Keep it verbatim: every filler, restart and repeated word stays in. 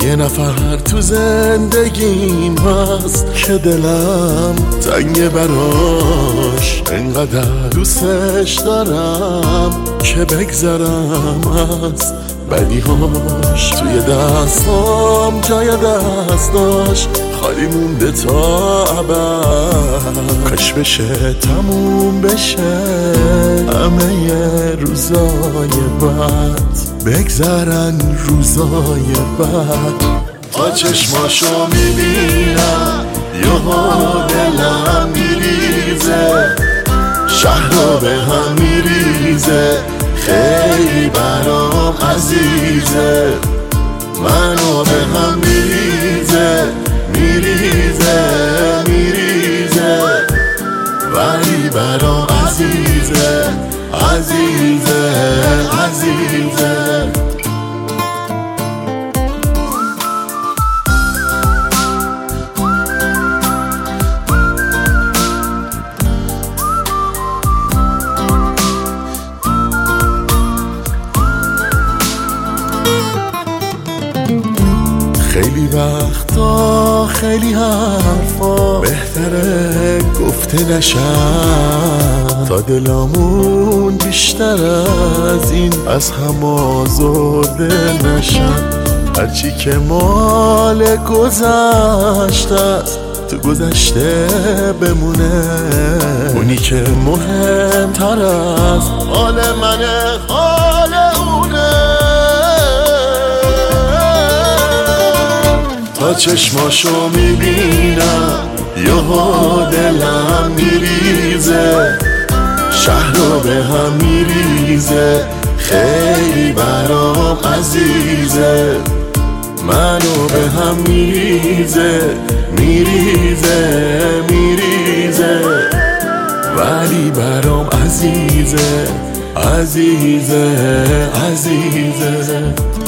یه نفر تو زندگیم هست که دلم تنگ براش، انقدر دوستش دارم که بگذرم از بدیهاش. توی دستام جای دست داشت، خالی مونده تا ابد. کاش بشه تموم بشه همه روزای بد، بگذرن روزای بد. تا چشماشو میبینم یهو دلم میریزه، شهر به هم میریزه، خیلی برام عزیزه. منو به هم میریزه میریزه میریزه، ولی برام عزیزه عزیزه عزیزه. خیلی وقتا خیلی حرفا بهتره گفته نشن، تا دلامون بیشتر از این از هم آزرده نشن. هرچی که مال گذشته است تو گذشته بمونه، اونی که مهمتر از حال منه حال اونه. تا چشماشو میبینم یهو دلم میریزه، شهر رو به هم میریزه، خیلی برام عزیزه. منو به هم میریزه میریزه میریزه، ولی برام عزیزه عزیزه عزیزه.